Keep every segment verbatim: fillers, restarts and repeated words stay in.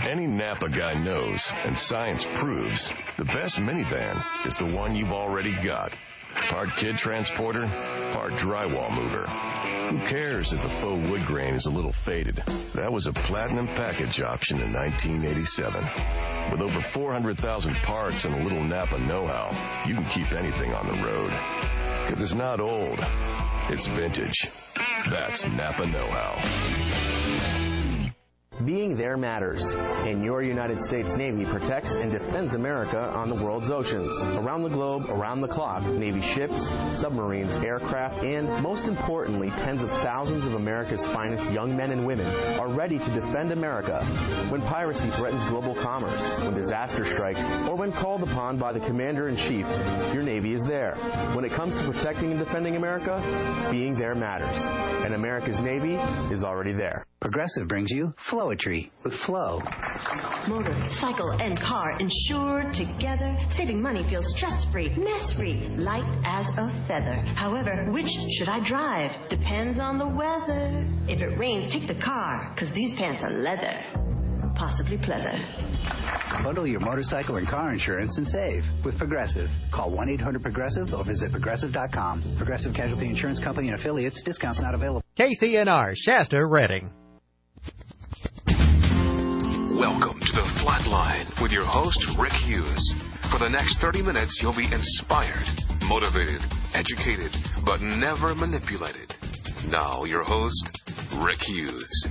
Any Napa guy knows, and science proves, the best minivan is the one you've already got. Part kid transporter, part drywall mover. Who cares if the faux wood grain is a little faded? That was a platinum package option in nineteen eighty-seven. With over four hundred thousand parts and a little Napa know-how, you can keep anything on the road. Because it's not old, it's vintage. That's Napa know-how. Being there matters, and your United States Navy protects and defends America on the world's oceans. Around the globe, around the clock, Navy ships, submarines, aircraft, and, most importantly, tens of thousands of America's finest young men and women are ready to defend America when piracy threatens global commerce, when disaster strikes, or when called upon by the Commander-in-Chief. Your Navy is there. When it comes to protecting and defending America, being there matters, and America's Navy is already there. Progressive brings you Flowetry with Flow. Motor, cycle, and car insured together. Saving money feels stress-free, mess-free, light as a feather. However, which should I drive? Depends on the weather. If it rains, take the car, because these pants are leather. Possibly pleather. Bundle your motorcycle and car insurance and save with Progressive. Call one eight hundred progressive or visit progressive dot com. Progressive Casualty Insurance Company and affiliates. Discounts not available. K C N R, Shasta, Redding. Welcome to the Flatline with your host, Rick Hughes. For the next thirty minutes, you'll be inspired, motivated, educated, but never manipulated. Now, your host, Rick Hughes.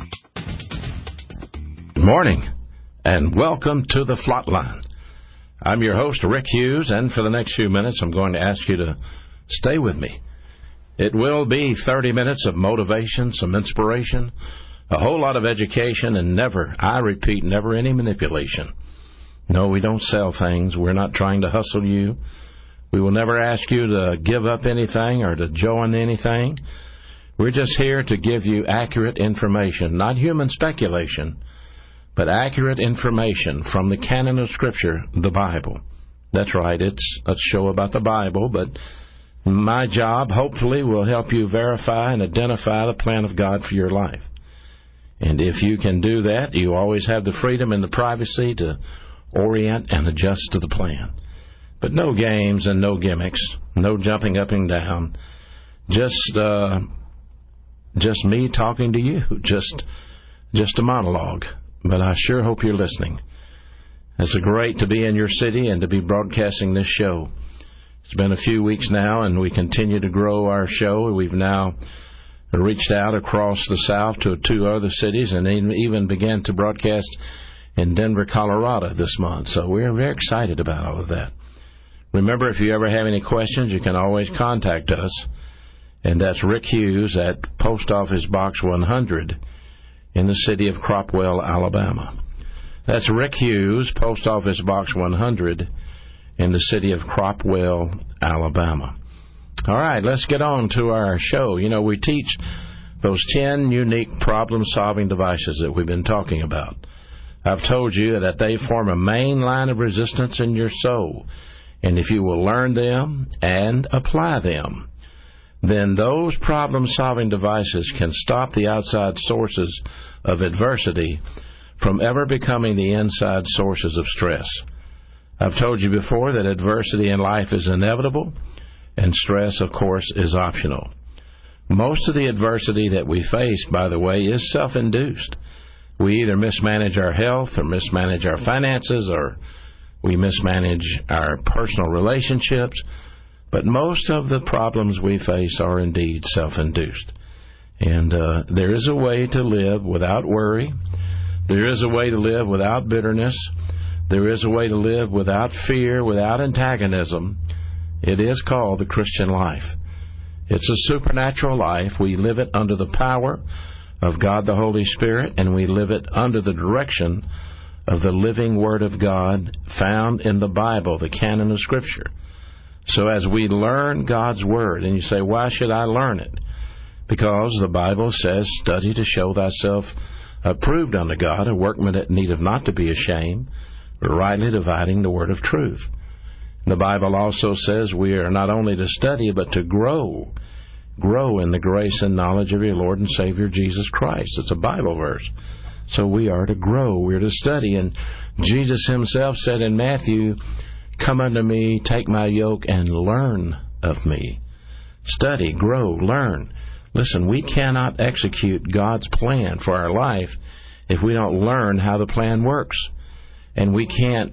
Good morning, and welcome to the Flatline. I'm your host, Rick Hughes, and for the next few minutes, I'm going to ask you to stay with me. It will be thirty minutes of motivation, some inspiration, a whole lot of education, and never, I repeat, never any manipulation. No, we don't sell things. We're not trying to hustle you. We will never ask you to give up anything or to join anything. We're just here to give you accurate information, not human speculation, but accurate information from the canon of Scripture, the Bible. That's right, it's a show about the Bible, but my job, hopefully, will help you verify and identify the plan of God for your life. And if you can do that, you always have the freedom and the privacy to orient and adjust to the plan. But no games and no gimmicks, no jumping up and down, just uh, just me talking to you, just just a monologue. But I sure hope you're listening. It's great to be in your city and to be broadcasting this show. It's been a few weeks now, and we continue to grow our show. We've now reached out across the South to two other cities and even began to broadcast in Denver, Colorado this month. So we're very excited about all of that. Remember, if you ever have any questions, you can always contact us. And that's Rick Hughes at Post Office Box one hundred in the city of Cropwell, Alabama. That's Rick Hughes, Post Office Box one hundred in the city of Cropwell, Alabama. All right, let's get on to our show. You know, we teach those ten unique problem-solving devices that we've been talking about. I've told you that they form a main line of resistance in your soul. And if you will learn them and apply them, then those problem-solving devices can stop the outside sources of adversity from ever becoming the inside sources of stress. I've told you before that adversity in life is inevitable, and stress, of course, is optional. Most of the adversity that we face, by the way, is self-induced. We either mismanage our health or mismanage our finances or we mismanage our personal relationships. But most of the problems we face are indeed self-induced. And uh, there is a way to live without worry. There is a way to live without bitterness. There is a way to live without fear, without antagonism. It is called the Christian life. It's a supernatural life. We live it under the power of God the Holy Spirit, and we live it under the direction of the living Word of God found in the Bible, the canon of Scripture. So as we learn God's Word, and you say, why should I learn it? Because the Bible says, study to show thyself approved unto God, a workman that needeth not to be ashamed, but rightly dividing the word of truth. The Bible also says we are not only to study, but to grow. Grow in the grace and knowledge of your Lord and Savior Jesus Christ. It's a Bible verse. So we are to grow. We're to study. And Jesus himself said in Matthew, "Come unto me, take my yoke, and learn of me." Study, grow, learn. Listen, we cannot execute God's plan for our life if we don't learn how the plan works. And we can't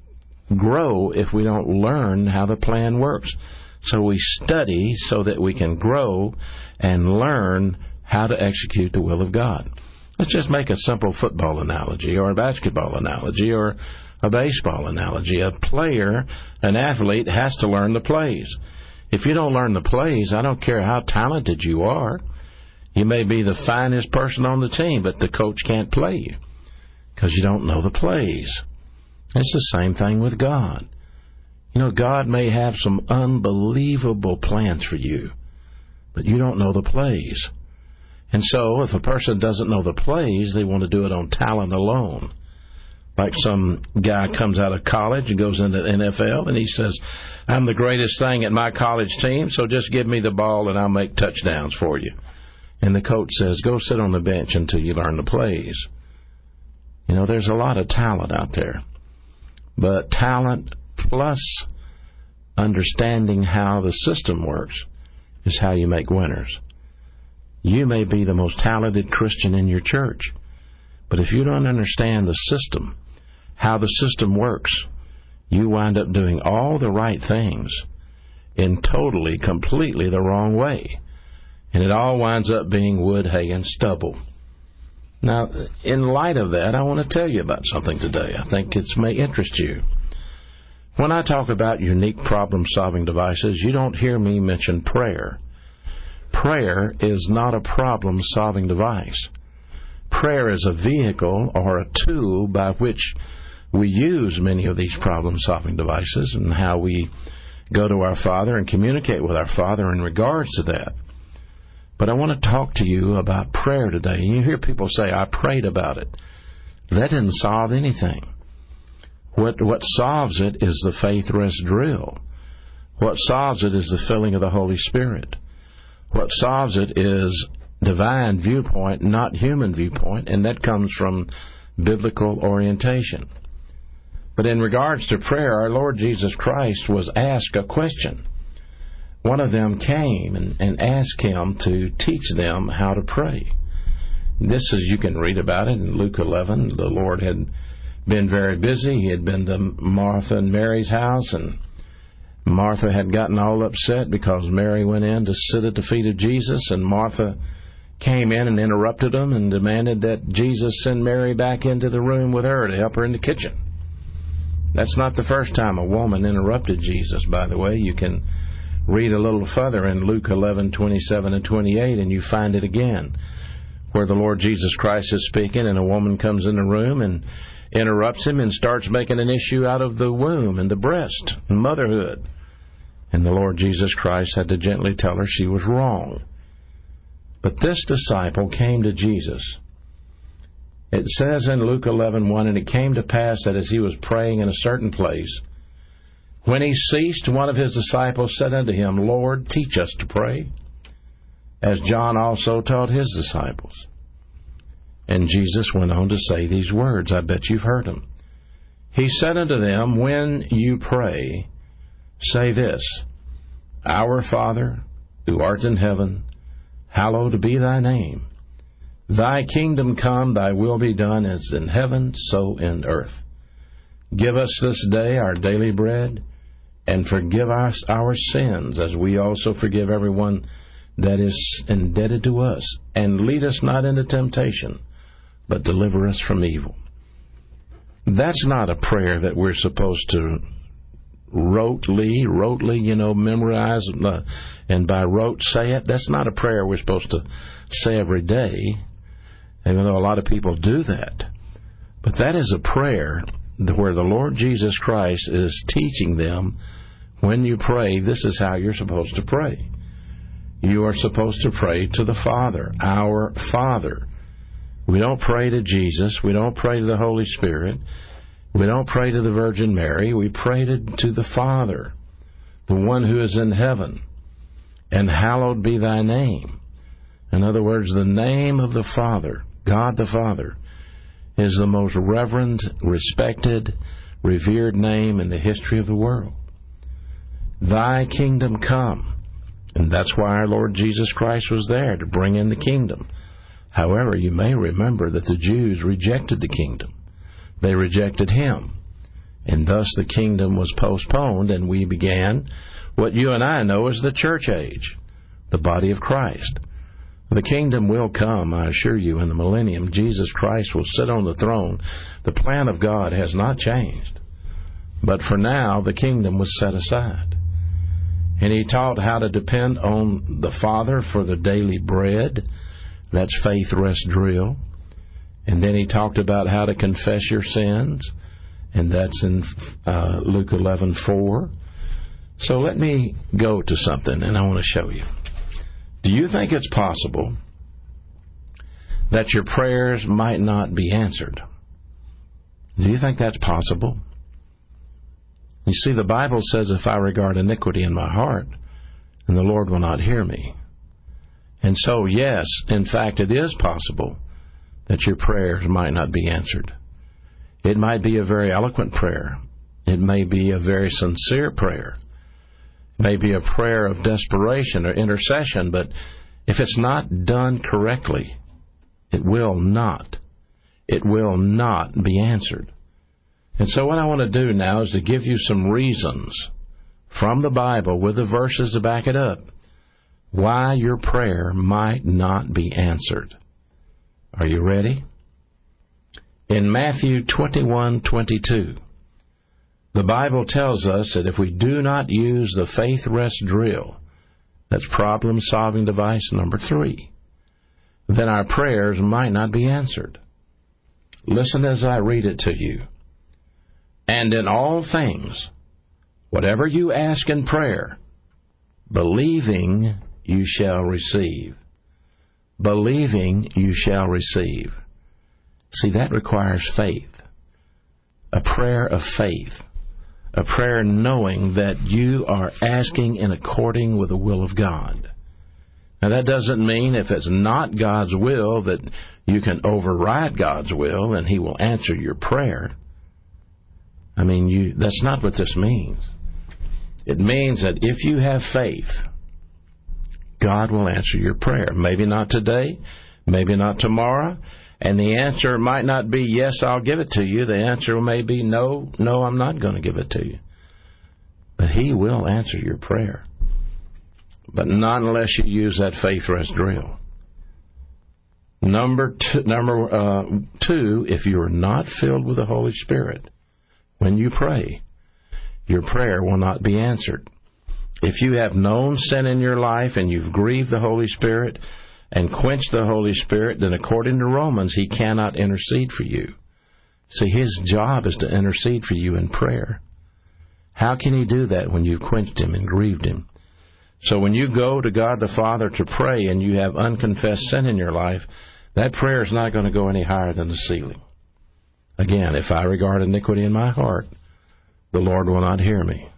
grow if we don't learn how the plan works. So we study so that we can grow and learn how to execute the will of God. Let's just make a simple football analogy or a basketball analogy or a baseball analogy. A player, an athlete, has to learn the plays. If you don't learn the plays, I don't care how talented you are. You may be the finest person on the team, but the coach can't play you because you don't know the plays. It's the same thing with God. You know, God may have some unbelievable plans for you, but you don't know the plays. And so if a person doesn't know the plays, they want to do it on talent alone. Like some guy comes out of college and goes into the N F L and he says, "I'm the greatest thing at my college team, so just give me the ball and I'll make touchdowns for you." And the coach says, "Go sit on the bench until you learn the plays." You know, there's a lot of talent out there. But talent plus understanding how the system works is how you make winners. You may be the most talented Christian in your church, but if you don't understand the system, how the system works, you wind up doing all the right things in totally, completely the wrong way. And it all winds up being wood, hay, and stubble. Now, in light of that, I want to tell you about something today. I think it may interest you. When I talk about unique problem-solving devices, you don't hear me mention prayer. Prayer is not a problem-solving device. Prayer is a vehicle or a tool by which we use many of these problem-solving devices and how we go to our Father and communicate with our Father in regards to that. But I want to talk to you about prayer today. And you hear people say, "I prayed about it." That didn't solve anything. What what solves it is the faith rest drill. What solves it is the filling of the Holy Spirit. What solves it is divine viewpoint, not human viewpoint, and that comes from biblical orientation. But in regards to prayer, our Lord Jesus Christ was asked a question. One of them came and, and asked him to teach them how to pray. This is, you can read about it in Luke eleven. The Lord had been very busy. He had been to Martha and Mary's house, and Martha had gotten all upset because Mary went in to sit at the feet of Jesus, and Martha came in and interrupted them and demanded that Jesus send Mary back into the room with her to help her in the kitchen. That's not the first time a woman interrupted Jesus, by the way. You can read a little further in Luke eleven, twenty-seven and twenty-eight, and you find it again, where the Lord Jesus Christ is speaking, and a woman comes in the room and interrupts him and starts making an issue out of the womb and the breast and motherhood. And the Lord Jesus Christ had to gently tell her she was wrong. But this disciple came to Jesus. It says in Luke eleven one, "And it came to pass that as he was praying in a certain place, when he ceased, one of his disciples said unto him, Lord, teach us to pray, as John also taught his disciples." And Jesus went on to say these words. I bet you've heard them. He said unto them, "When you pray, say this, Our Father, who art in heaven, hallowed be thy name. Thy kingdom come, thy will be done as in heaven, so in earth. Give us this day our daily bread, and forgive us our sins, as we also forgive everyone that is indebted to us. And lead us not into temptation, but deliver us from evil." That's not a prayer that we're supposed to rotely, rotely, you know, memorize and by rote say it. That's not a prayer we're supposed to say every day, even though a lot of people do that. But that is a prayer where the Lord Jesus Christ is teaching them, when you pray, this is how you're supposed to pray. You are supposed to pray to the Father, our Father. We don't pray to Jesus. We don't pray to the Holy Spirit. We don't pray to the Virgin Mary. We pray to, to the Father, the one who is in heaven. And hallowed be thy name. In other words, the name of the Father, God the Father, is the most reverend, respected, revered name in the history of the world. Thy kingdom come. And that's why our Lord Jesus Christ was there, to bring in the kingdom. However, you may remember that the Jews rejected the kingdom. They rejected Him. And thus the kingdom was postponed, and we began what you and I know as the church age, the body of Christ. The kingdom will come, I assure you, in the millennium. Jesus Christ will sit on the throne. The plan of God has not changed. But for now, the kingdom was set aside. And He taught how to depend on the Father for the daily bread. That's faith rest drill. And then He talked about how to confess your sins. And that's in uh, Luke eleven four. So let me go to something, and I want to show you. Do you think it's possible that your prayers might not be answered? Do you think that's possible? You see, the Bible says, if I regard iniquity in my heart, then the Lord will not hear me. And so, yes, in fact, it is possible that your prayers might not be answered. It might be a very eloquent prayer. It may be a very sincere prayer. It may be a prayer of desperation or intercession, but if it's not done correctly, it will not. It will not be answered. And so what I want to do now is to give you some reasons from the Bible with the verses to back it up why your prayer might not be answered. Are you ready? In Matthew twenty-one twenty-two, the Bible tells us that if we do not use the faith rest drill, that's problem-solving device number three, then our prayers might not be answered. Listen as I read it to you. And in all things, whatever you ask in prayer, believing you shall receive. Believing you shall receive. See, that requires faith. A prayer of faith. A prayer knowing that you are asking in according with the will of God. Now, that doesn't mean if it's not God's will that you can override God's will and He will answer your prayer. I mean, you, that's not what this means. It means that if you have faith, God will answer your prayer. Maybe not today, maybe not tomorrow, and the answer might not be, yes, I'll give it to you. The answer may be, no, no, I'm not going to give it to you. But He will answer your prayer. But not unless you use that faith rest drill. Number two, number, uh, two, if you are not filled with the Holy Spirit, when you pray, your prayer will not be answered. If you have known sin in your life and you've grieved the Holy Spirit and quenched the Holy Spirit, then according to Romans, He cannot intercede for you. See, His job is to intercede for you in prayer. How can He do that when you've quenched Him and grieved Him? So when you go to God the Father to pray and you have unconfessed sin in your life, that prayer is not going to go any higher than the ceiling. Again, if I regard iniquity in my heart, the Lord will not hear me.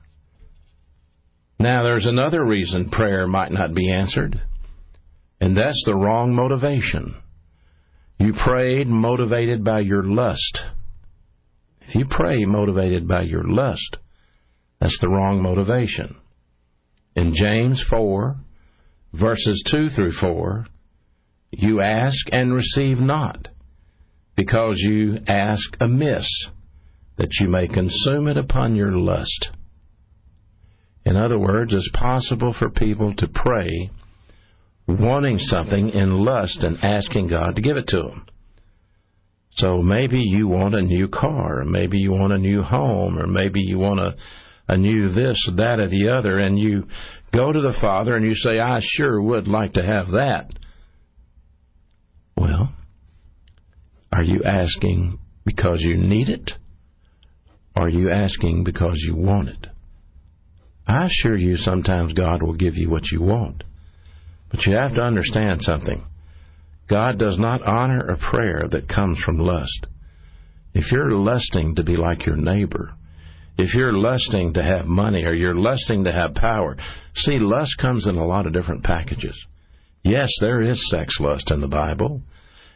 Now, there's another reason prayer might not be answered, and that's the wrong motivation. You prayed motivated by your lust. If you pray motivated by your lust, that's the wrong motivation. In James four, verses two through four, you ask and receive not, because you ask amiss, that you may consume it upon your lust. In other words, it's possible for people to pray wanting something in lust and asking God to give it to them. So maybe you want a new car, or maybe you want a new home, or maybe you want a, a new this, that, or the other, and you go to the Father and you say, I sure would like to have that. Well, are you asking because you need it? Or are you asking because you want it? I assure you sometimes God will give you what you want. But you have to understand something. God does not honor a prayer that comes from lust. If you're lusting to be like your neighbor, if you're lusting to have money, or you're lusting to have power, see, lust comes in a lot of different packages. Yes, there is sex lust in the Bible,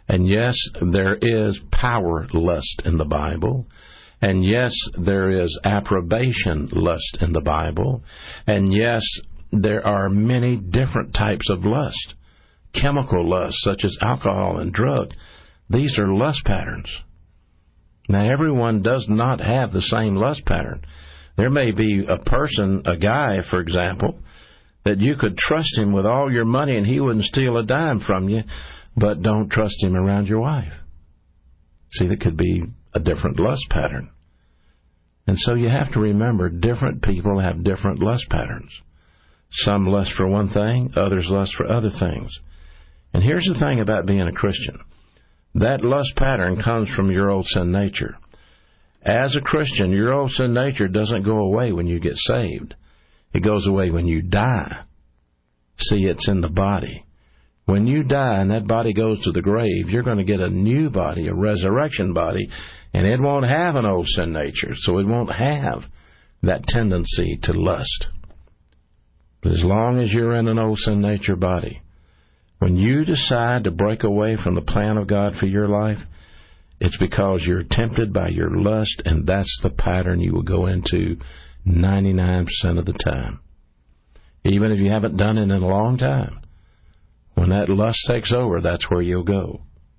And yes, there is power lust in the Bible. And yes, there is approbation lust in the Bible. And yes, there are many different types of lust. Chemical lust, such as alcohol and drug. These are lust patterns. Now, everyone does not have the same lust pattern. There may be a person, a guy, for example, that you could trust him with all your money and he wouldn't steal a dime from you, but don't trust him around your wife. See, that could be a different lust pattern. And so you have to remember, different people have different lust patterns. Some lust for one thing, others lust for other things. And here's the thing about being a Christian. That lust pattern comes from your old sin nature. As a Christian, your old sin nature doesn't go away when you get saved. It goes away when you die. See, it's in the body. When you die and that body goes to the grave, you're going to get a new body, a resurrection body, and it won't have an old sin nature, so it won't have that tendency to lust. But as long as you're in an old sin nature body, when you decide to break away from the plan of God for your life, it's because you're tempted by your lust, and that's the pattern you will go into ninety-nine percent of the time. Even if you haven't done it in a long time, when that lust takes over, that's where you'll go.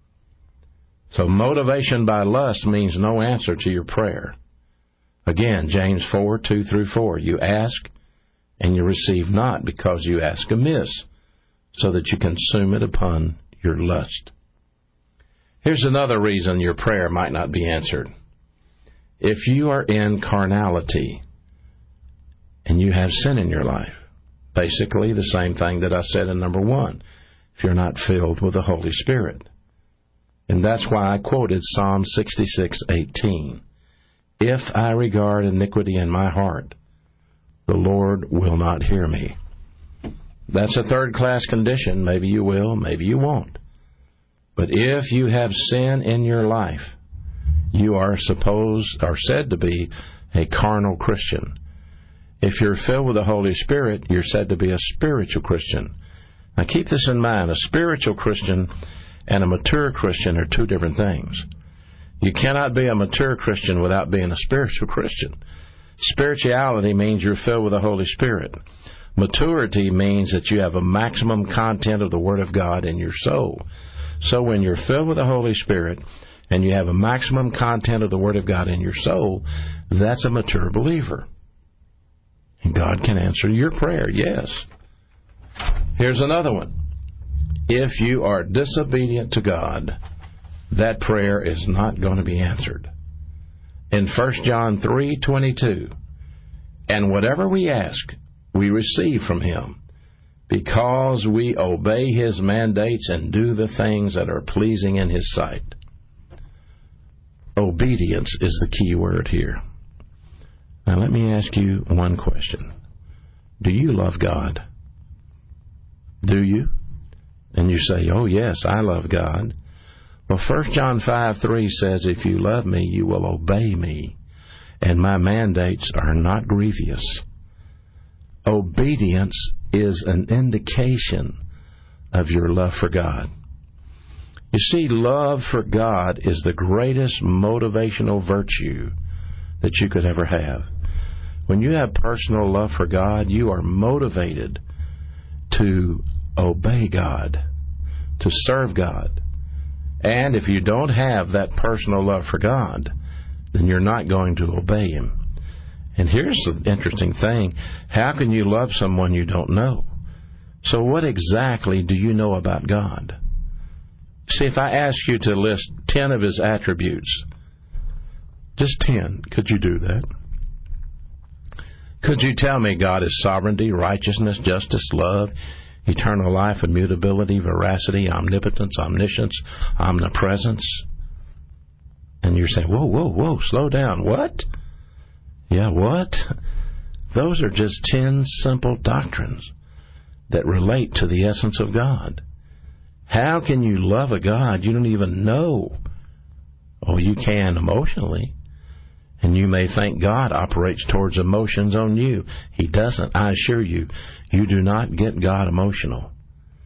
So motivation by lust means no answer to your prayer. Again, James four, two through four, you ask and you receive not because you ask amiss, so that you consume it upon your lust. Here's another reason your prayer might not be answered. If you are in carnality and you have sin in your life, basically the same thing that I said in number one, if you're not filled with the Holy Spirit. And that's why I quoted Psalm sixty-six eighteen. If I regard iniquity in my heart, the Lord will not hear me. That's a third-class condition. Maybe you will, maybe you won't. But if you have sin in your life, you are supposed, are said to be a carnal Christian. If you're filled with the Holy Spirit, you're said to be a spiritual Christian. Now keep this in mind. A spiritual Christian and a mature Christian are two different things. You cannot be a mature Christian without being a spiritual Christian. Spirituality means you're filled with the Holy Spirit. Maturity means that you have a maximum content of the Word of God in your soul. So when you're filled with the Holy Spirit and you have a maximum content of the Word of God in your soul, that's a mature believer. And God can answer your prayer, yes. Here's another one. If you are disobedient to God, that prayer is not going to be answered. In First John three twenty-two, and whatever we ask, we receive from Him, because we obey His mandates and do the things that are pleasing in His sight. Obedience is the key word here. Now let me ask you one question. Do you love God? Do you? And you say, oh yes, I love God. Well, First John five three says, if you love me, you will obey me, and my mandates are not grievous. Obedience is an indication of your love for God. You see, love for God is the greatest motivational virtue that you could ever have. When you have personal love for God, you are motivated to obey God, to serve God. And if you don't have that personal love for God, then you're not going to obey Him. And here's the interesting thing. How can you love someone you don't know? So what exactly do you know about God? See, if I ask you to list ten of His attributes, just ten, could you do that? Could you tell me God is sovereignty, righteousness, justice, love, eternal life, immutability, veracity, omnipotence, omniscience, omnipresence? And you're saying, whoa, whoa, whoa, slow down. What? Yeah, what? Those are just ten simple doctrines that relate to the essence of God. How can you love a God you don't even know? Oh, you can emotionally. And you may think God operates towards emotions on you. He doesn't. I assure you, you do not get God emotional.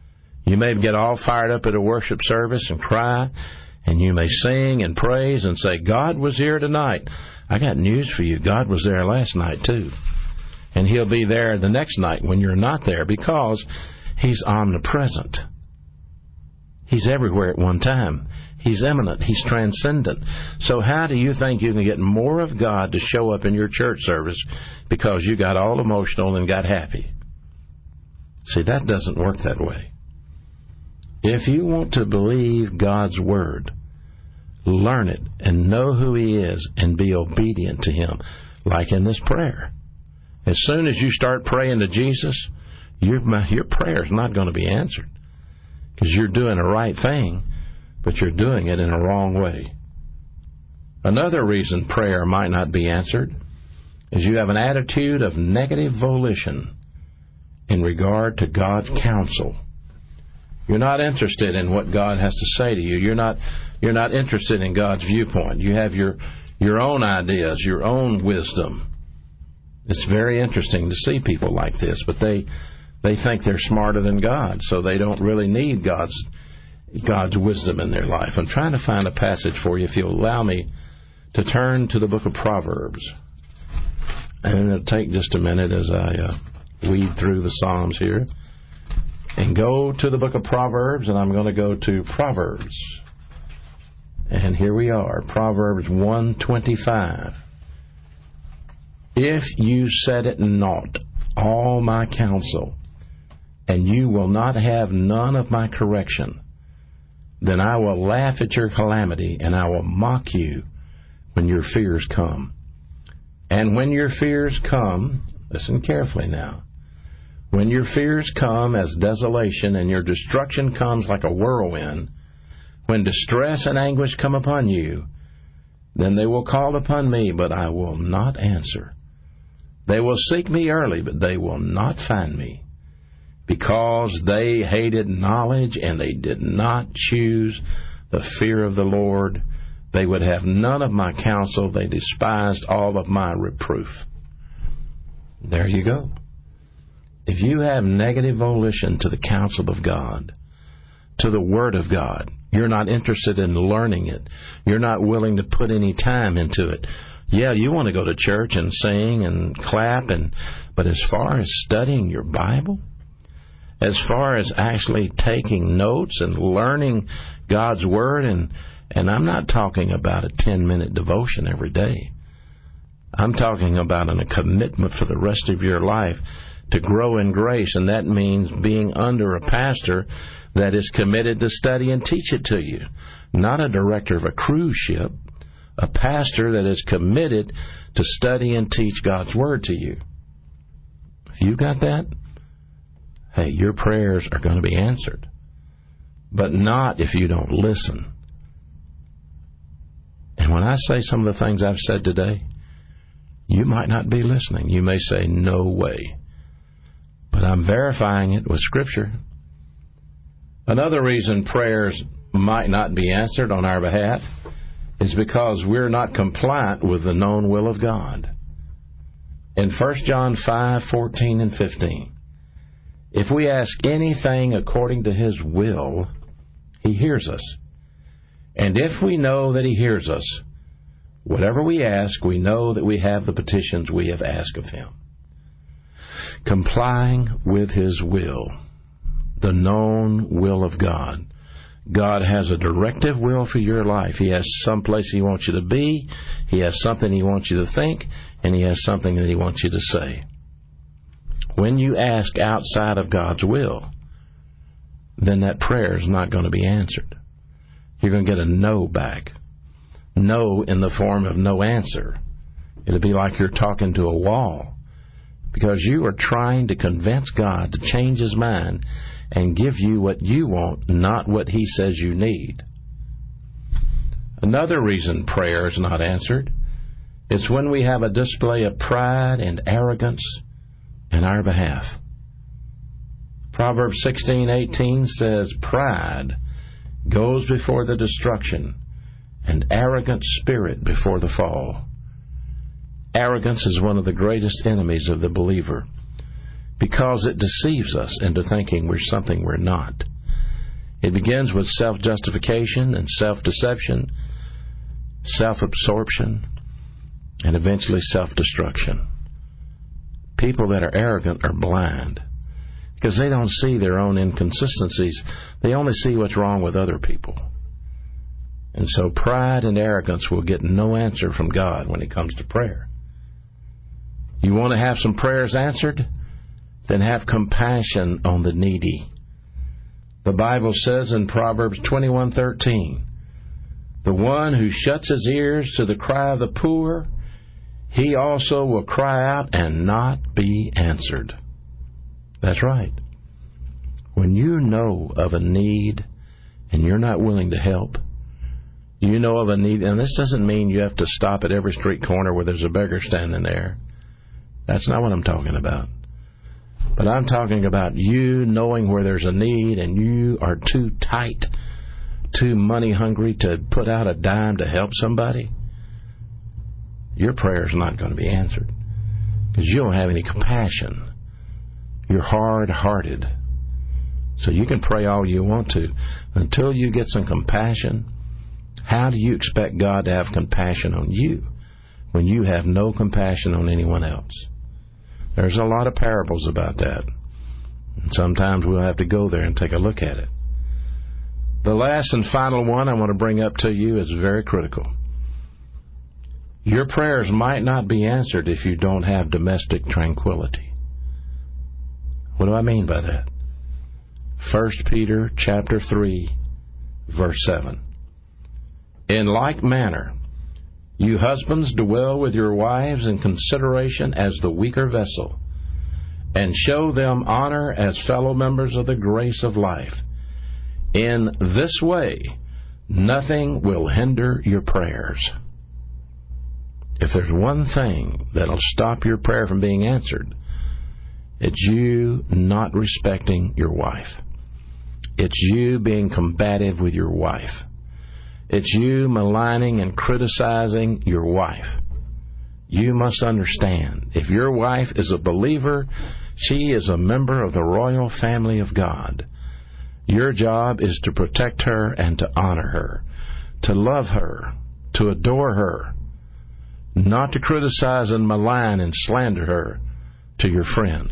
You may get all fired up at a worship service and cry, and you may sing and praise and say, God was here tonight. I got news for you. God was there last night, too. And He'll be there the next night when you're not there, because He's omnipresent. He's everywhere at one time. He's immanent. He's transcendent. So how do you think you can get more of God to show up in your church service because you got all emotional and got happy? See, that doesn't work that way. If you want to believe God's Word, learn it and know who He is and be obedient to Him, like in this prayer. As soon as you start praying to Jesus, your, your prayer is not going to be answered, because you're doing the right thing, but you're doing it in a wrong way. Another reason prayer might not be answered is you have an attitude of negative volition in regard to God's counsel. You're not interested in what God has to say to you. You're not you're not interested in God's viewpoint. You have your your own ideas, your own wisdom. It's very interesting to see people like this, but they they think they're smarter than God, so they don't really need God's God's wisdom in their life. I'm trying to find a passage for you, if you'll allow me to turn to the book of Proverbs. And it'll take just a minute as I uh, weed through the Psalms here. And go to the book of Proverbs, and I'm going to go to Proverbs. And here we are, Proverbs one twenty-five. If you set at naught all my counsel, and you will not have none of my correction, then I will laugh at your calamity, and I will mock you when your fears come. And when your fears come, listen carefully now, when your fears come as desolation, and your destruction comes like a whirlwind, when distress and anguish come upon you, then they will call upon me, but I will not answer. They will seek me early, but they will not find me. Because they hated knowledge, and they did not choose the fear of the Lord, they would have none of my counsel. They despised all of my reproof. There you go. If you have negative volition to the counsel of God, to the Word of God, you're not interested in learning it, you're not willing to put any time into it. Yeah, you want to go to church and sing and clap, and but as far as studying your Bible, as far as actually taking notes and learning God's Word, and and I'm not talking about a ten-minute devotion every day. I'm talking about an, a commitment for the rest of your life to grow in grace, and that means being under a pastor that is committed to study and teach it to you, not a director of a cruise ship, a pastor that is committed to study and teach God's Word to you. If you got that, hey, your prayers are going to be answered. But not if you don't listen. And when I say some of the things I've said today, you might not be listening. You may say, no way. But I'm verifying it with Scripture. Another reason prayers might not be answered on our behalf is because we're not compliant with the known will of God. In First John five fourteen and fifteen, if we ask anything according to His will, He hears us. And if we know that He hears us, whatever we ask, we know that we have the petitions we have asked of Him. Complying with His will, the known will of God. God has a directive will for your life. He has some place He wants you to be. He has something He wants you to think. And He has something that He wants you to say. When you ask outside of God's will, then that prayer is not going to be answered. You're going to get a no back. No in the form of no answer. It'll be like you're talking to a wall, because you are trying to convince God to change His mind and give you what you want, not what He says you need. Another reason prayer is not answered is when we have a display of pride and arrogance in our behalf. Proverbs sixteen eighteen says, pride goes before the destruction, and arrogant spirit before the fall. Arrogance is one of the greatest enemies of the believer, because it deceives us into thinking we're something we're not. It begins with self-justification and self-deception, self-absorption, and eventually self-destruction. People that are arrogant are blind because they don't see their own inconsistencies. They only see what's wrong with other people. And so pride and arrogance will get no answer from God when it comes to prayer. You want to have some prayers answered? Then have compassion on the needy. The Bible says in Proverbs twenty-one thirteen, the one who shuts his ears to the cry of the poor, he also will cry out and not be answered. That's right. When you know of a need and you're not willing to help, you know of a need, and this doesn't mean you have to stop at every street corner where there's a beggar standing there. That's not what I'm talking about. But I'm talking about you knowing where there's a need and you are too tight, too money hungry to put out a dime to help somebody. Your prayer is not going to be answered because you don't have any compassion. You're hard-hearted. So you can pray all you want to. Until you get some compassion, how do you expect God to have compassion on you when you have no compassion on anyone else? There's a lot of parables about that. And sometimes we'll have to go there and take a look at it. The last and final one I want to bring up to you is very critical. Your prayers might not be answered if you don't have domestic tranquility. What do I mean by that? First Peter chapter three, verse seven. In like manner, you husbands dwell with your wives in consideration as the weaker vessel, and show them honor as fellow members of the grace of life. In this way, nothing will hinder your prayers. If there's one thing that'll stop your prayer from being answered, it's you not respecting your wife. It's you being combative with your wife. It's you maligning and criticizing your wife. You must understand, if your wife is a believer, she is a member of the royal family of God. Your job is to protect her and to honor her, to love her, to adore her, not to criticize and malign and slander her to your friends.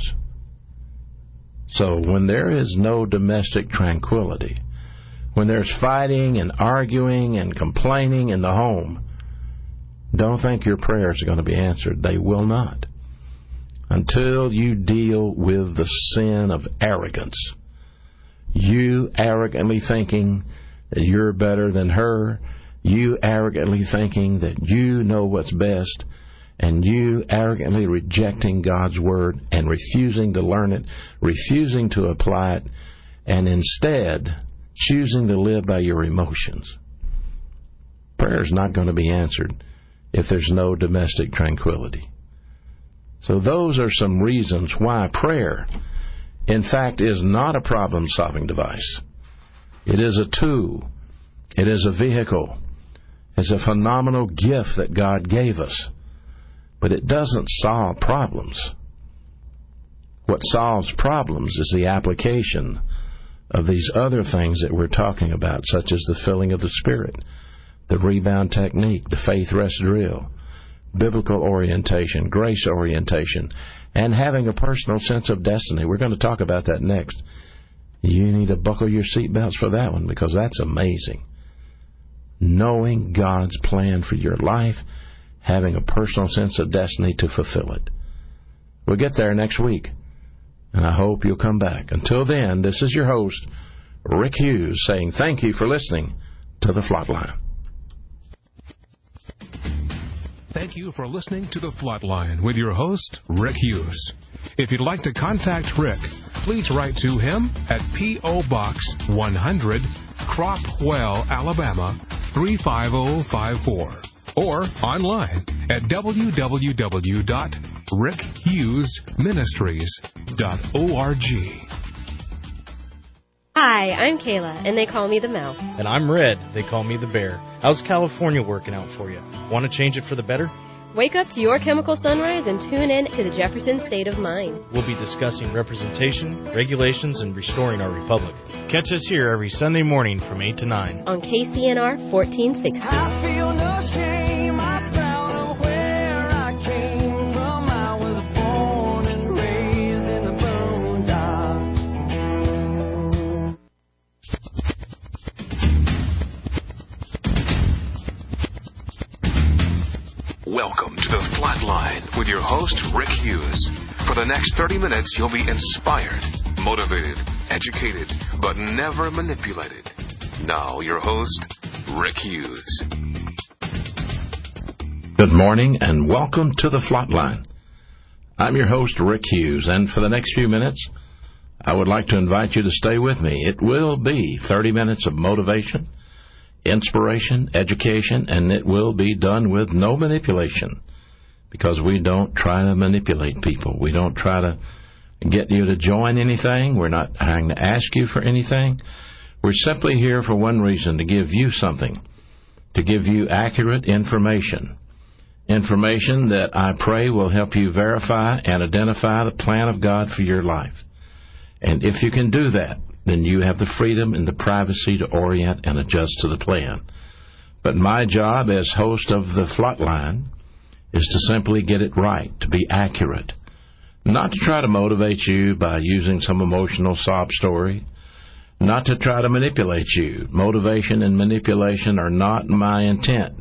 So when there is no domestic tranquility, when there's fighting and arguing and complaining in the home, don't think your prayers are going to be answered. They will not. Until you deal with the sin of arrogance. You arrogantly thinking that you're better than her. You arrogantly thinking that you know what's best. And you arrogantly rejecting God's Word and refusing to learn it, refusing to apply it, and instead choosing to live by your emotions. Prayer is not going to be answered if there's no domestic tranquility. So those are some reasons why prayer, in fact, is not a problem-solving device. It is a tool. It is a vehicle. It's a phenomenal gift that God gave us. But it doesn't solve problems. What solves problems is the application of these other things that we're talking about, such as the filling of the Spirit, the rebound technique, the faith rest drill, biblical orientation, grace orientation, and having a personal sense of destiny. We're going to talk about that next. You need to buckle your seatbelts for that one because that's amazing. Knowing God's plan for your life, having a personal sense of destiny to fulfill it. We'll get there next week, and I hope you'll come back. Until then, this is your host, Rick Hughes, saying thank you for listening to The Flatline. Thank you for listening to The Flatline with your host, Rick Hughes. If you'd like to contact Rick, please write to him at P O. Box one hundred, Cropwell, Alabama three five zero five four. Or online at w w w dot rick hughes ministries dot org. Hi, I'm Kayla, and they call me the Mouse. And I'm Red. They call me the Bear. How's California working out for you? Want to change it for the better? Wake up to your chemical sunrise and tune in to the Jefferson State of Mind. We'll be discussing representation, regulations, and restoring our republic. Catch us here every Sunday morning from eight to nine. On K C N R fourteen sixty. I feel no shame, I'm proud of where I came from. I was born and raised in the boondocks. Welcome to the Flatline with your host, Rick Hughes. For the next thirty minutes, you'll be inspired, motivated, educated, but never manipulated. Now, your host, Rick Hughes. Good morning and welcome to the Flatline. I'm your host, Rick Hughes, and for the next few minutes, I would like to invite you to stay with me. It will be thirty minutes of motivation, inspiration, education, and it will be done with no manipulation, because we don't try to manipulate people. We don't try to get you to join anything. We're not trying to ask you for anything. We're simply here for one reason, to give you something, to give you accurate information, information that I pray will help you verify and identify the plan of God for your life. And if you can do that, then you have the freedom and the privacy to orient and adjust to the plan. But my job as host of the Flatline is to simply get it right, to be accurate, not to try to motivate you by using some emotional sob story, not to try to manipulate you. Motivation and manipulation are not my intent.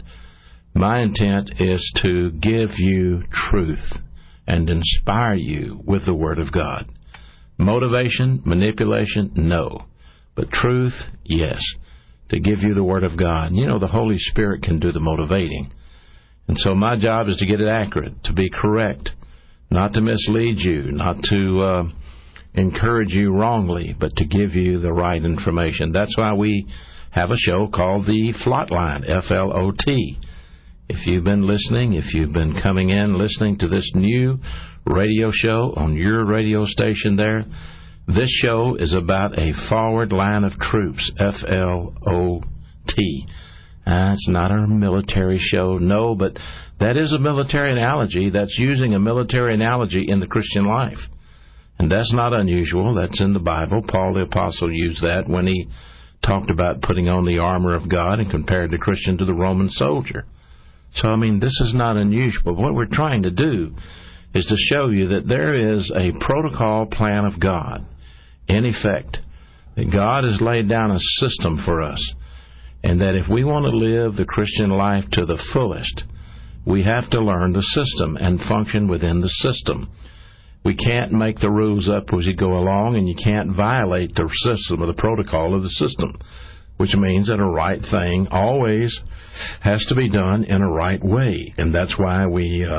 My intent is to give you truth and inspire you with the Word of God. Motivation, manipulation, no. But truth, yes. To give you the Word of God. You know, the Holy Spirit can do the motivating. And so my job is to get it accurate, to be correct, not to mislead you, not to uh, encourage you wrongly, but to give you the right information. That's why we have a show called the Flatline, F L O T. If you've been listening, if you've been coming in listening to this new radio show on your radio station there, this show is about a forward line of troops, F L O T. Uh, it's not a military show, no, but that is a military analogy. That's using a military analogy in the Christian life. And that's not unusual. That's in the Bible. Paul the Apostle used that when he talked about putting on the armor of God and compared the Christian to the Roman soldier. So, I mean, this is not unusual. But what we're trying to do is to show you that there is a protocol plan of God, in effect, that God has laid down a system for us, and that if we want to live the Christian life to the fullest, we have to learn the system and function within the system. We can't make the rules up as you go along, and you can't violate the system or the protocol of the system, which means that a right thing always has to be done in a right way. And that's why we, uh,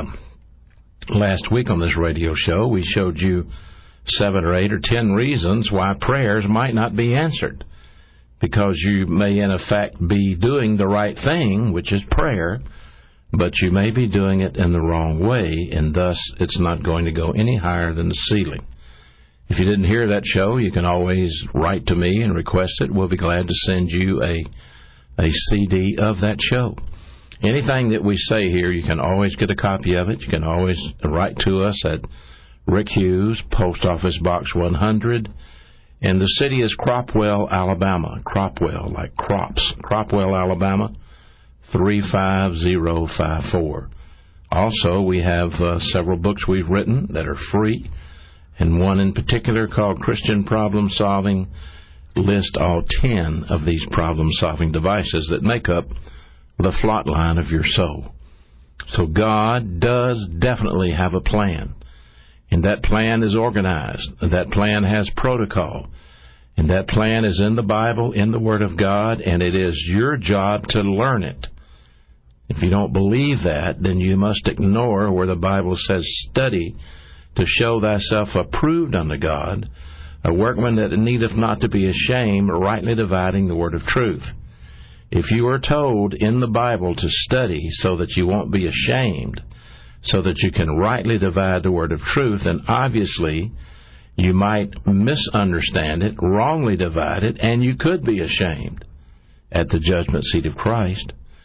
last week on this radio show, we showed you seven or eight or ten reasons why prayers might not be answered. Because you may, in effect, be doing the right thing, which is prayer, but you may be doing it in the wrong way, and thus it's not going to go any higher than the ceiling. If you didn't hear that show, you can always write to me and request it. We'll be glad to send you a a C D of that show. Anything that we say here, you can always get a copy of it. You can always write to us at Rick Hughes, Post Office Box one hundred, and the city is Cropwell, Alabama. Cropwell, like crops. Cropwell, Alabama, three five zero five four. Also, we have uh, several books we've written that are free, and one in particular called Christian Problem Solving. List all ten of these problem-solving devices that make up the Flatline of your soul. So God does definitely have a plan, and that plan is organized. That plan has protocol, and that plan is in the Bible, in the Word of God, and it is your job to learn it. If you don't believe that, then you must ignore where the Bible says, study to show thyself approved unto God, a workman that needeth not to be ashamed, rightly dividing the word of truth. If you are told in the Bible to study so that you won't be ashamed, so that you can rightly divide the word of truth, then obviously you might misunderstand it, wrongly divide it, and you could be ashamed at the judgment seat of Christ.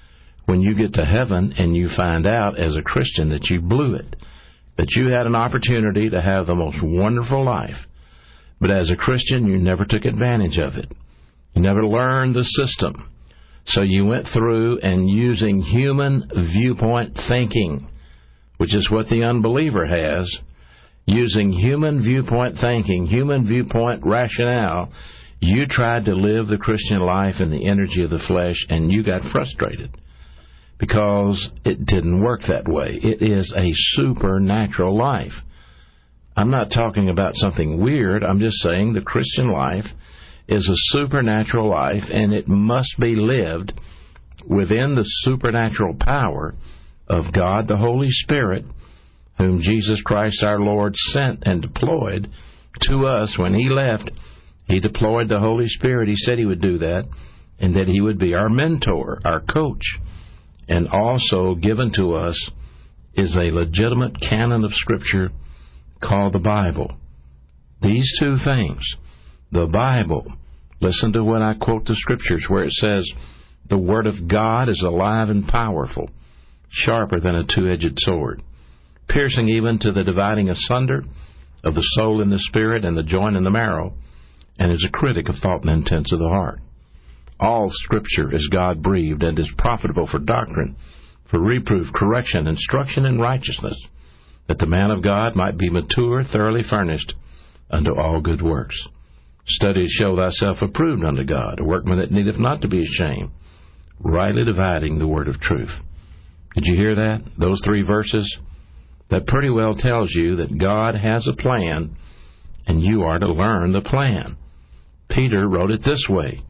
when you get to heaven and you find out as a Christian that you blew it, that you had an opportunity to have the most wonderful life, but as a Christian you never took advantage of it. You never learned the system. So you went through and using human viewpoint thinking, which is what the unbeliever has, using human viewpoint thinking, human viewpoint rationale, you tried to live the Christian life in the energy of the flesh, and you got frustrated because it didn't work that way. It is a supernatural life. I'm not talking about something weird. I'm just saying the Christian life is a supernatural life, and it must be lived within the supernatural power of God the Holy Spirit, whom Jesus Christ our Lord sent and deployed to us. When He left, He deployed the Holy Spirit. He said He would do that, and that He would be our mentor, our coach. And also given to us is a legitimate canon of Scripture called the Bible. These two things, the Bible, listen to when I quote the Scriptures where it says, the Word of God is alive and powerful, sharper than a two-edged sword, piercing even to the dividing asunder of the soul and the spirit and the joint and the marrow, and is a critic of thought and intents of the heart. All Scripture is God-breathed and is profitable for doctrine, for reproof, correction, instruction in righteousness, that the man of God might be mature, thoroughly furnished unto all good works. Study to show thyself approved unto God, a workman that needeth not to be ashamed, rightly dividing the word of truth. Did you hear that? Those three verses? That pretty well tells you that God has a plan, and you are to learn the plan. Peter wrote it this way,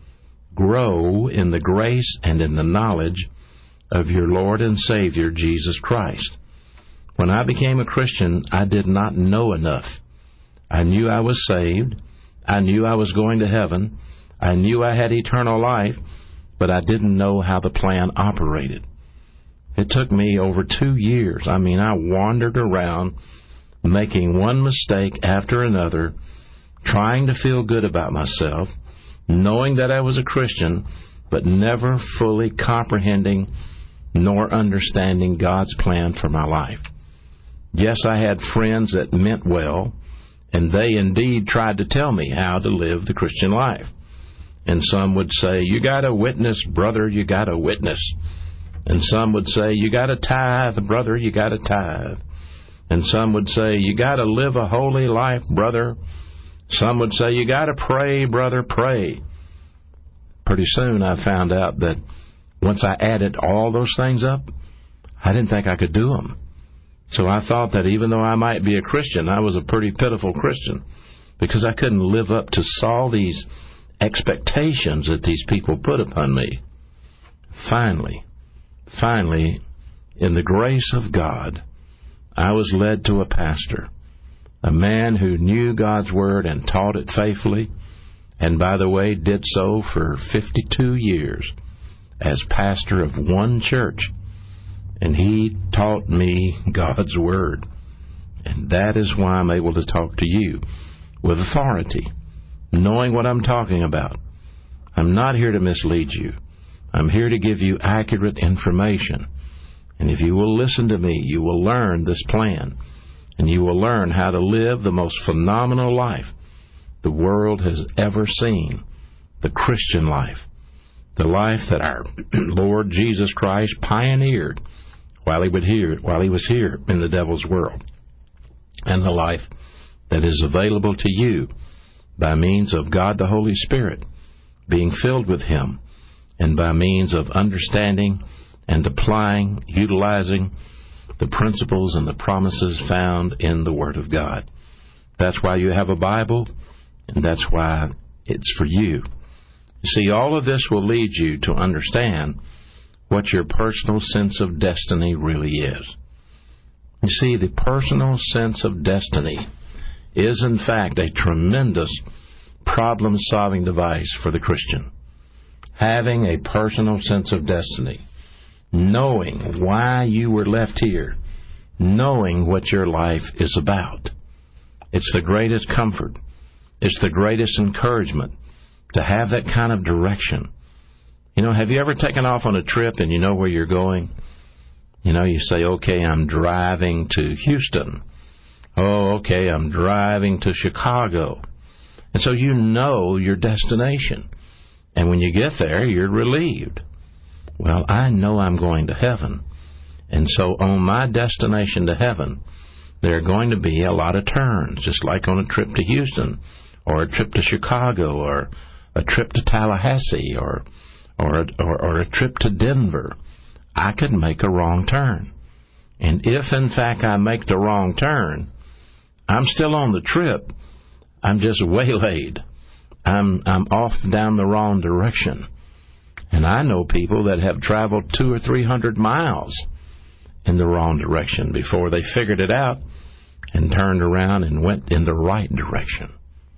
grow in the grace and in the knowledge of your Lord and Savior, Jesus Christ. When I became a Christian, I did not know enough. I knew I was saved. I knew I was going to heaven. I knew I had eternal life, but I didn't know how the plan operated. It took me over two years. I mean, I wandered around making one mistake after another, trying to feel good about myself, knowing that I was a Christian, but never fully comprehending nor understanding God's plan for my life. Yes, I had friends that meant well, and they indeed tried to tell me how to live the Christian life. And some would say, you got to witness, brother, you got to witness. And some would say, you got to tithe, brother, you got to tithe. And some would say, you got to live a holy life, brother. Some would say, you got to pray, brother, pray. Pretty soon I found out that once I added all those things up, I didn't think I could do them. So I thought that even though I might be a Christian, I was a pretty pitiful Christian, because I couldn't live up to all these expectations that these people put upon me. Finally, finally, in the grace of God, I was led to a pastor, a man who knew God's Word and taught it faithfully, and by the way, did so for fifty-two years as pastor of one church. And he taught me God's Word. And that is why I'm able to talk to you with authority, knowing what I'm talking about. I'm not here to mislead you. I'm here to give you accurate information. And if you will listen to me, you will learn this plan. And you will learn how to live the most phenomenal life the world has ever seen, the Christian life. The life that our Lord Jesus Christ pioneered while he would hear, while he was here in the devil's world, and the life that is available to you by means of God the Holy Spirit, being filled with Him, and by means of understanding and applying, utilizing the principles and the promises found in the Word of God. That's why you have a Bible, and that's why it's for you. You see, all of this will lead you to understand what your personal sense of destiny really is. You see, the personal sense of destiny is, in fact, a tremendous problem-solving device for the Christian. Having a personal sense of destiny, knowing why you were left here, knowing what your life is about. It's the greatest comfort. It's the greatest encouragement to have that kind of direction. You know, have you ever taken off on a trip and you know where you're going? You know, you say, okay, I'm driving to Houston. Oh, okay, I'm driving to Chicago. And so you know your destination. And when you get there, you're relieved. Well, I know I'm going to heaven. And so on my destination to heaven, there are going to be a lot of turns, just like on a trip to Houston, or a trip to Chicago, or a trip to Tallahassee, or or a, or, or a trip to Denver. I could make a wrong turn. And if, in fact, I make the wrong turn, I'm still on the trip. I'm just waylaid. I'm I'm off down the wrong direction. And I know people that have traveled two or three hundred miles in the wrong direction before they figured it out and turned around and went in the right direction.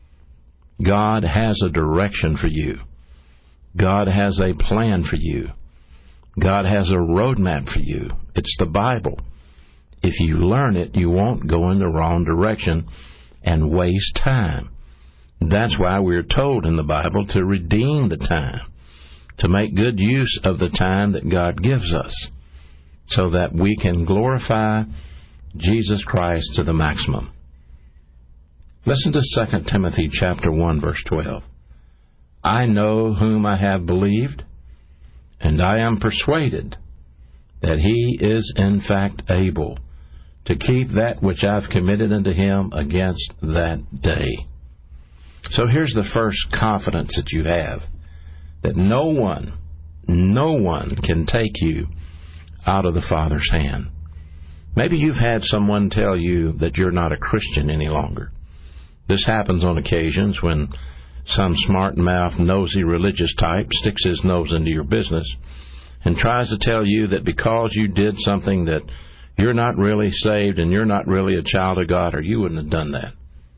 God has a direction for you. God has a plan for you. God has a roadmap for you. It's the Bible. If you learn it, you won't go in the wrong direction and waste time. That's why we're told in the Bible to redeem the time, to make good use of the time that God gives us, so that we can glorify Jesus Christ to the maximum. Listen to Second Timothy chapter one, verse twelve. I know whom I have believed, and I am persuaded that he is in fact able to keep that which I've committed unto him against that day. So here's the first confidence that you have, that no one, no one can take you out of the Father's hand. Maybe you've had someone tell you that you're not a Christian any longer. This happens on occasions when some smart-mouthed, nosy religious type sticks his nose into your business and tries to tell you that because you did something that you're not really saved and you're not really a child of God, or you wouldn't have done that.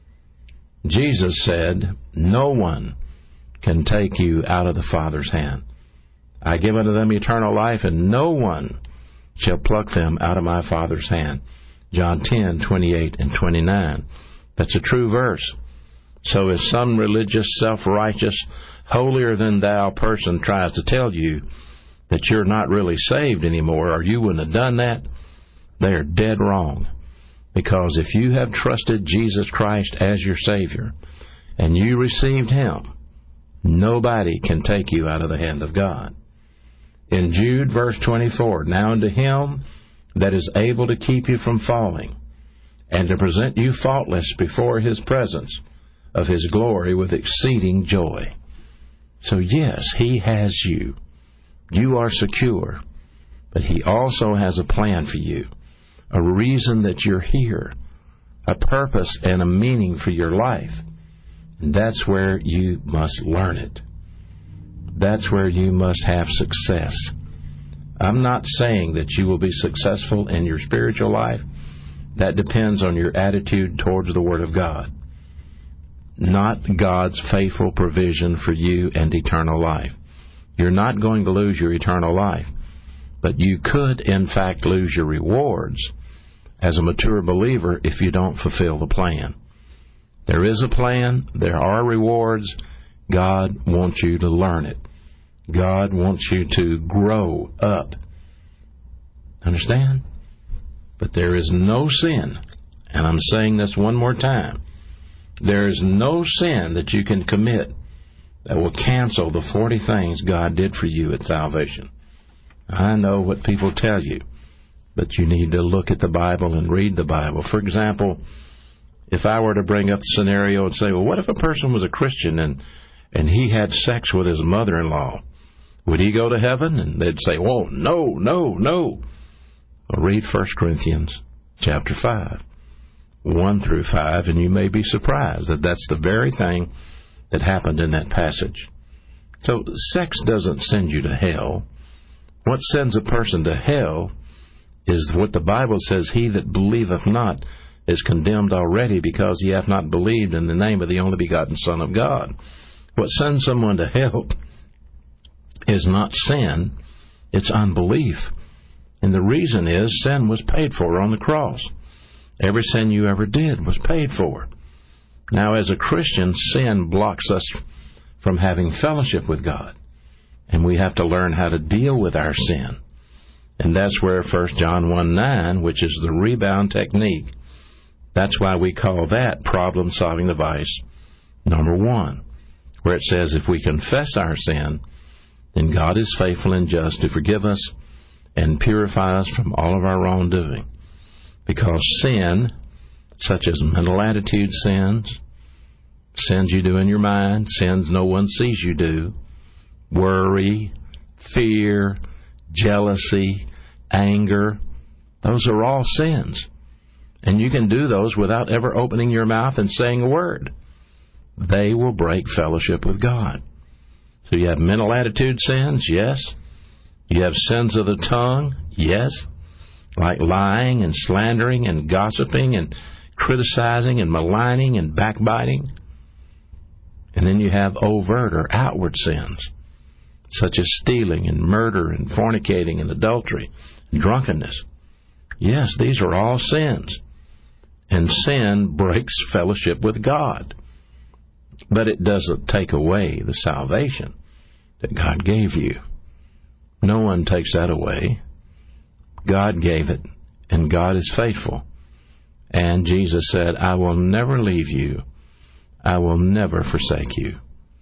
Jesus said, no one can take you out of the Father's hand. I give unto them eternal life, and no one shall pluck them out of my Father's hand. John ten, twenty-eight and twenty-nine. That's a true verse. So if some religious, self-righteous, holier-than-thou person tries to tell you that you're not really saved anymore, or you wouldn't have done that, they are dead wrong. Because if you have trusted Jesus Christ as your Savior, and you received Him, nobody can take you out of the hand of God. In Jude, verse twenty-four, now unto Him that is able to keep you from falling, and to present you faultless before His presence of His glory with exceeding joy. So yes, He has you. You are secure. But He also has a plan for you, a reason that you're here, a purpose and a meaning for your life. And that's where you must learn it. That's where you must have success. I'm not saying that you will be successful in your spiritual life. That depends on your attitude towards the Word of God, not God's faithful provision for you and eternal life. You're not going to lose your eternal life, but you could, in fact, lose your rewards as a mature believer if you don't fulfill the plan. There is a plan. There are rewards. God wants you to learn it. God wants you to grow up. Understand? But there is no sin, and I'm saying this one more time, there is no sin that you can commit that will cancel the forty things God did for you at salvation. I know what people tell you, but you need to look at the Bible and read the Bible. For example, if I were to bring up the scenario and say, well, what if a person was a Christian and, and he had sex with his mother-in-law? Would he go to heaven? And they'd say, well, no, no, no. Well, read First Corinthians chapter five, one through five, and you may be surprised that that's the very thing that happened in that passage. So sex doesn't send you to hell. What sends a person to hell is what the Bible says, he that believeth not is condemned already, because he hath not believed in the name of the only begotten Son of God. What sends someone to hell is not sin, it's unbelief. And the reason is sin was paid for on the cross. Every sin you ever did was paid for. Now, as a Christian, sin blocks us from having fellowship with God. And we have to learn how to deal with our sin. And that's where First John one nine, which is the rebound technique, that's why we call that problem-solving device number one, where it says if we confess our sin, then God is faithful and just to forgive us and purify us from all of our wrongdoing. Because sin, such as mental attitude sins, sins you do in your mind, sins no one sees you do, worry, fear, jealousy, anger, those are all sins. And you can do those without ever opening your mouth and saying a word. They will break fellowship with God. So you have mental attitude sins, yes. You have sins of the tongue, yes, like lying and slandering and gossiping and criticizing and maligning and backbiting. And then you have overt or outward sins, such as stealing and murder and fornicating and adultery and drunkenness. Yes, these are all sins. And sin breaks fellowship with God. But it doesn't take away the salvation that God gave you. No one takes that away. God gave it, and God is faithful. And Jesus said, I will never leave you. I will never forsake you.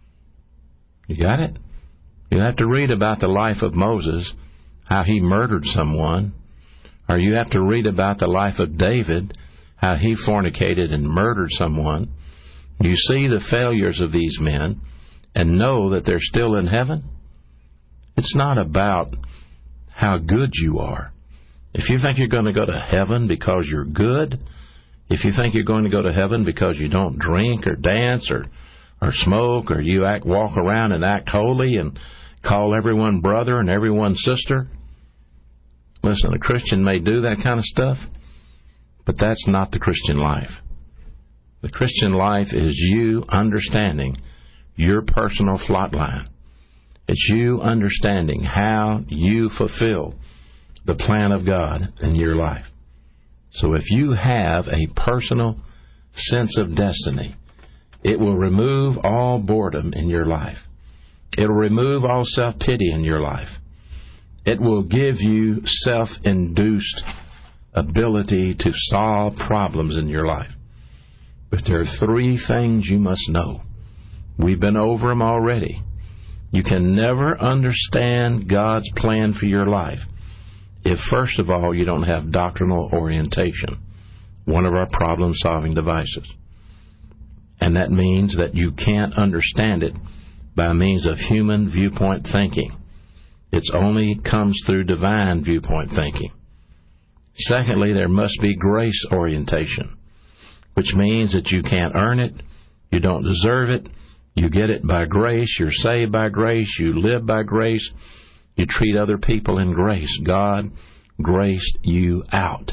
You got it? You have to read about the life of Moses, how he murdered someone. Or you have to read about the life of David, how he fornicated and murdered someone. You see the failures of these men and know that they're still in heaven. It's not about how good you are. If you think you're going to go to heaven because you're good, if you think you're going to go to heaven because you don't drink or dance or, or smoke, or you act, walk around and act holy and call everyone brother and everyone sister, listen, a Christian may do that kind of stuff, but that's not the Christian life. The Christian life is you understanding your personal flat line. It's you understanding how you fulfill the plan of God in your life. So if you have a personal sense of destiny, it will remove all boredom in your life. It will remove all self-pity in your life. It will give you self-induced ability to solve problems in your life. But there are three things you must know. We've been over them already. You can never understand God's plan for your life if, first of all, you don't have doctrinal orientation, one of our problem-solving devices. And that means that you can't understand it by means of human viewpoint thinking. It only comes through divine viewpoint thinking. Secondly, there must be grace orientation, which means that you can't earn it, you don't deserve it, you get it by grace, you're saved by grace, you live by grace, you treat other people in grace. God graced you out.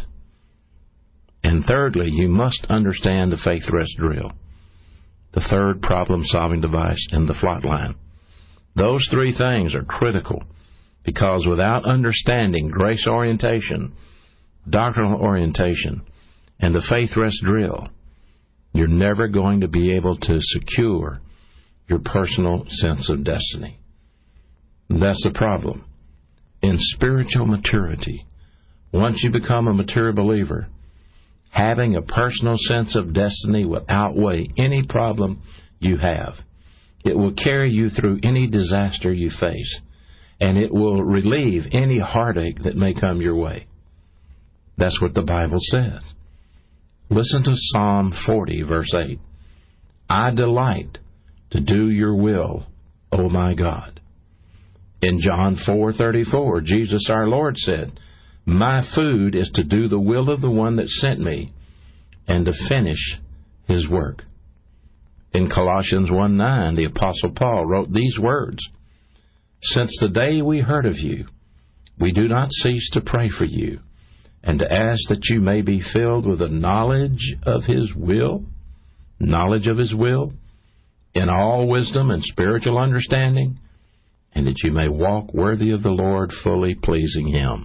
And thirdly, you must understand the faith rest drill, the third problem-solving device in the flat line. Those three things are critical, because without understanding grace orientation, doctrinal orientation, and the faith rest drill, you're never going to be able to secure your personal sense of destiny. That's the problem. In spiritual maturity, once you become a mature believer, having a personal sense of destiny will outweigh any problem you have. It will carry you through any disaster you face, and it will relieve any heartache that may come your way. That's what the Bible says. Listen to Psalm forty, verse eight. I delight to do your will, O my God. In John four thirty-four, Jesus our Lord said, my food is to do the will of the one that sent me and to finish his work. In Colossians one nine, the Apostle Paul wrote these words, since the day we heard of you, we do not cease to pray for you and to ask that you may be filled with the knowledge of his will, knowledge of his will, in all wisdom and spiritual understanding, and that you may walk worthy of the Lord, fully pleasing him.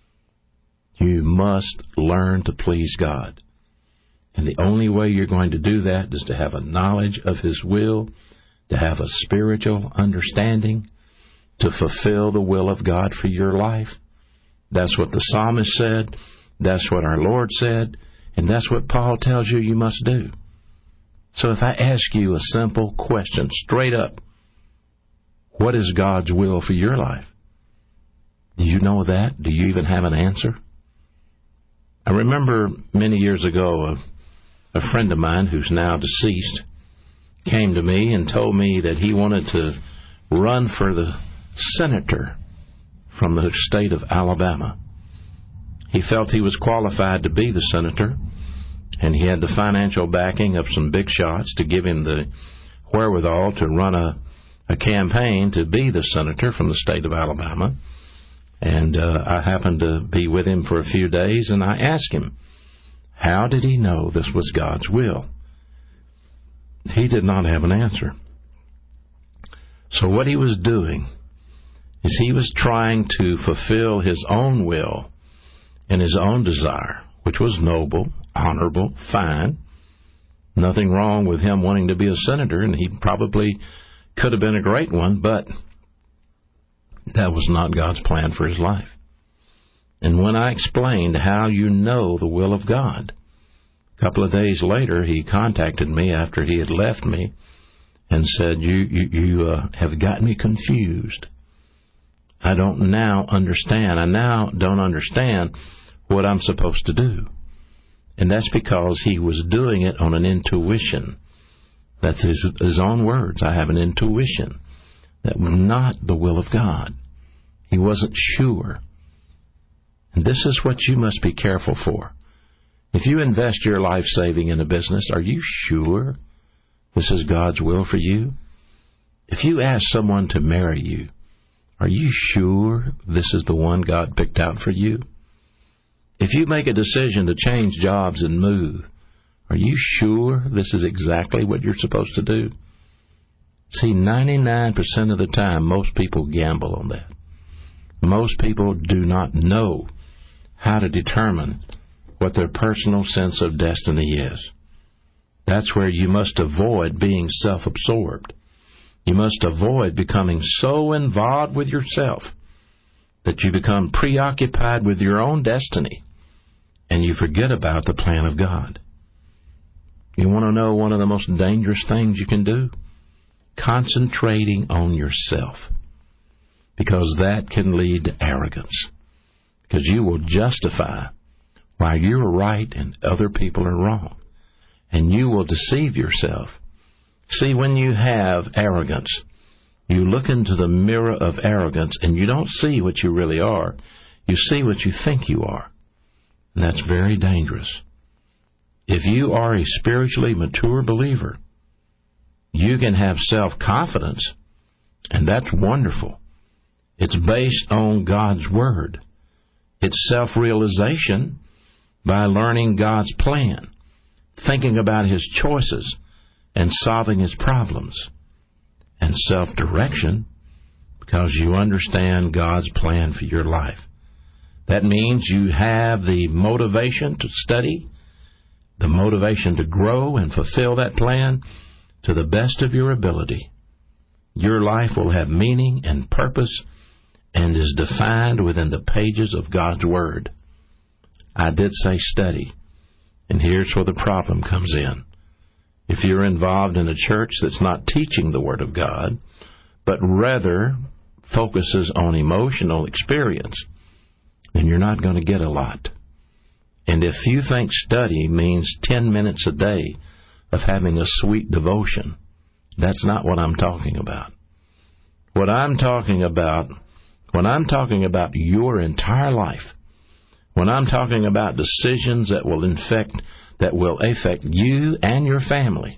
You must learn to please God. And the only way you're going to do that is to have a knowledge of his will, to have a spiritual understanding, to fulfill the will of God for your life? That's what the psalmist said. That's what our Lord said. And that's what Paul tells you you must do. So if I ask you a simple question, straight up, what is God's will for your life? Do you know that? Do you even have an answer? I remember many years ago, a, a friend of mine who's now deceased came to me and told me that he wanted to run for the senator from the state of Alabama. He felt he was qualified to be the senator, and he had the financial backing of some big shots to give him the wherewithal to run a, a campaign to be the senator from the state of Alabama. And uh, I happened to be with him for a few days, and I asked him, how did he know this was God's will? He did not have an answer. So what he was doing is he was trying to fulfill his own will and his own desire, which was noble, honorable, fine. Nothing wrong with him wanting to be a senator, and he probably could have been a great one, but that was not God's plan for his life. And when I explained how you know the will of God, a couple of days later he contacted me after he had left me and said, you, you, you uh, have got me confused. I don't now understand. I now don't understand what I'm supposed to do. And that's because he was doing it on an intuition. That's his, his own words. I have an intuition. That was not the will of God. He wasn't sure. And this is what you must be careful for. If you invest your life saving in a business, are you sure this is God's will for you? If you ask someone to marry you, are you sure this is the one God picked out for you? If you make a decision to change jobs and move, are you sure this is exactly what you're supposed to do? See, ninety-nine percent of the time, most people gamble on that. Most people do not know how to determine what their personal sense of destiny is. That's where you must avoid being self-absorbed. You must avoid becoming so involved with yourself that you become preoccupied with your own destiny and you forget about the plan of God. You want to know one of the most dangerous things you can do? Concentrating on yourself. Because that can lead to arrogance. Because you will justify why you're right and other people are wrong. And you will deceive yourself. See, when you have arrogance, you look into the mirror of arrogance and you don't see what you really are. You see what you think you are. And that's very dangerous. If you are a spiritually mature believer, you can have self-confidence, and that's wonderful. It's based on God's Word. It's self-realization by learning God's plan, thinking about His choices, and solving His problems. And self-direction because you understand God's plan for your life. That means you have the motivation to study, the motivation to grow and fulfill that plan to the best of your ability. Your life will have meaning and purpose and is defined within the pages of God's Word. I did say study, and here's where the problem comes in. If you're involved in a church that's not teaching the Word of God, but rather focuses on emotional experience, then you're not going to get a lot. And if you think study means ten minutes a day of having a sweet devotion, that's not what I'm talking about. What I'm talking about, when I'm talking about your entire life, when I'm talking about decisions that will infect, that will affect you and your family,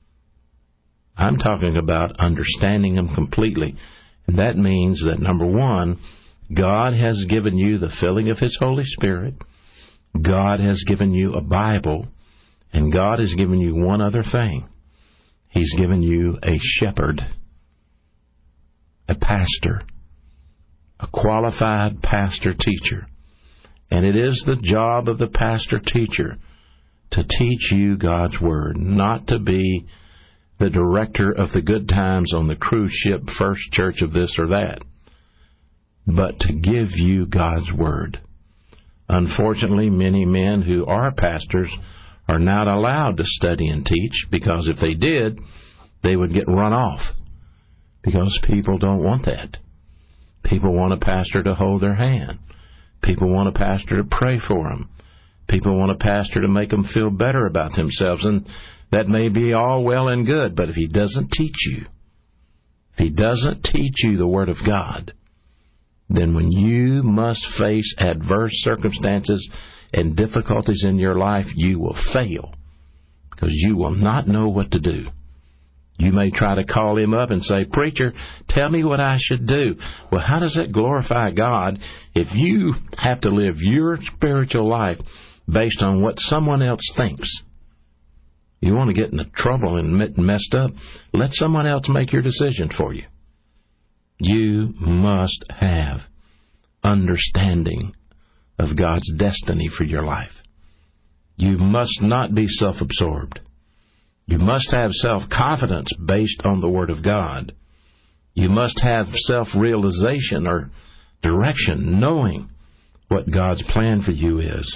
I'm talking about understanding them completely. And that means that, number one, God has given you the filling of His Holy Spirit. God has given you a Bible. And God has given you one other thing. He's given you a shepherd, a pastor, a qualified pastor-teacher. And it is the job of the pastor-teacher to teach you God's Word, not to be the director of the good times on the cruise ship First Church of this or that. but to give you God's Word. Unfortunately, many men who are pastors are not allowed to study and teach, because if they did, they would get run off, because people don't want that. People want a pastor to hold their hand. People want a pastor to pray for them. People want a pastor to make them feel better about themselves, and that may be all well and good, but if he doesn't teach you, if he doesn't teach you the Word of God, then when you must face adverse circumstances and difficulties in your life, you will fail, because you will not know what to do. You may try to call him up and say, "Preacher, tell me what I should do." Well, how does that glorify God if you have to live your spiritual life based on what someone else thinks? You want to get into trouble and messed up? Let someone else make your decision for you. You must have understanding of God's destiny for your life. You must not be self-absorbed. You must have self-confidence based on the Word of God. You must have self-realization or direction, knowing what God's plan for you is.